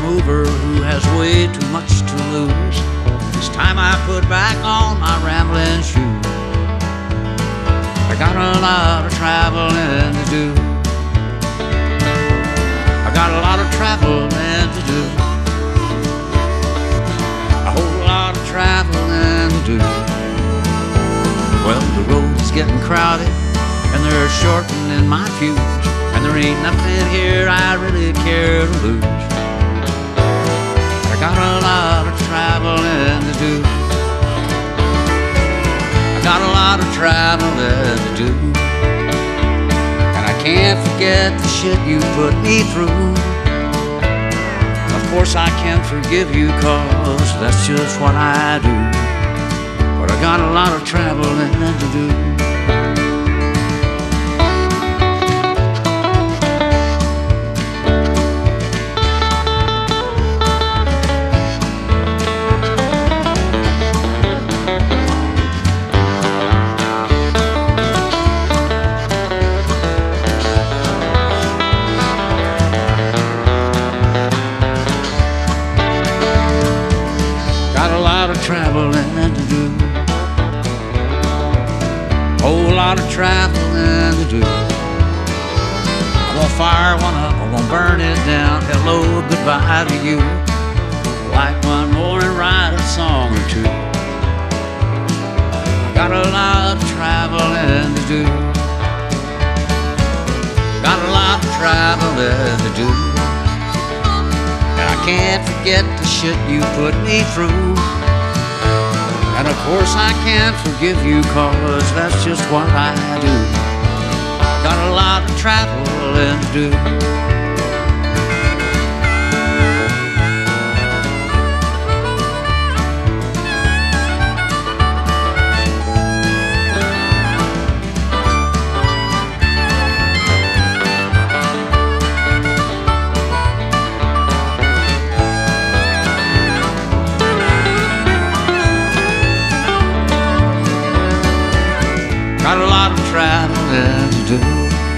mover who has way too much to lose. It's time I put back on my rambling shoes. I got a lot of traveling to do. I got a lot of traveling to do. A whole lot of traveling to do. Well, the road's getting crowded and they're shortening my fuse, and there ain't nothing here I really care to lose. I got a lot of traveling to do. I got a lot of traveling to do. And I can't forget the shit you put me through. Of course I can't forgive you, 'cause that's just what I do. But I got a lot of traveling to do. Traveling to do. Whole lot of traveling to do. I'm gonna fire one up, I'm gonna burn it down. Hello, goodbye to you. Like one more and write a song or two. Got a lot of traveling to do. Got a lot of traveling to do. And I can't forget the shit you put me through. And of course I can't forgive you, 'cause that's just what I do. Got a lot of traveling to do. Got a lot of traveling to do.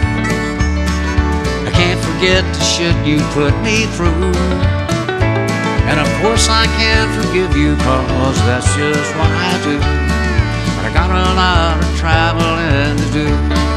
I can't forget the shit you put me through. And of course I can't forgive you, 'cause that's just what I do. But I got a lot of traveling to do.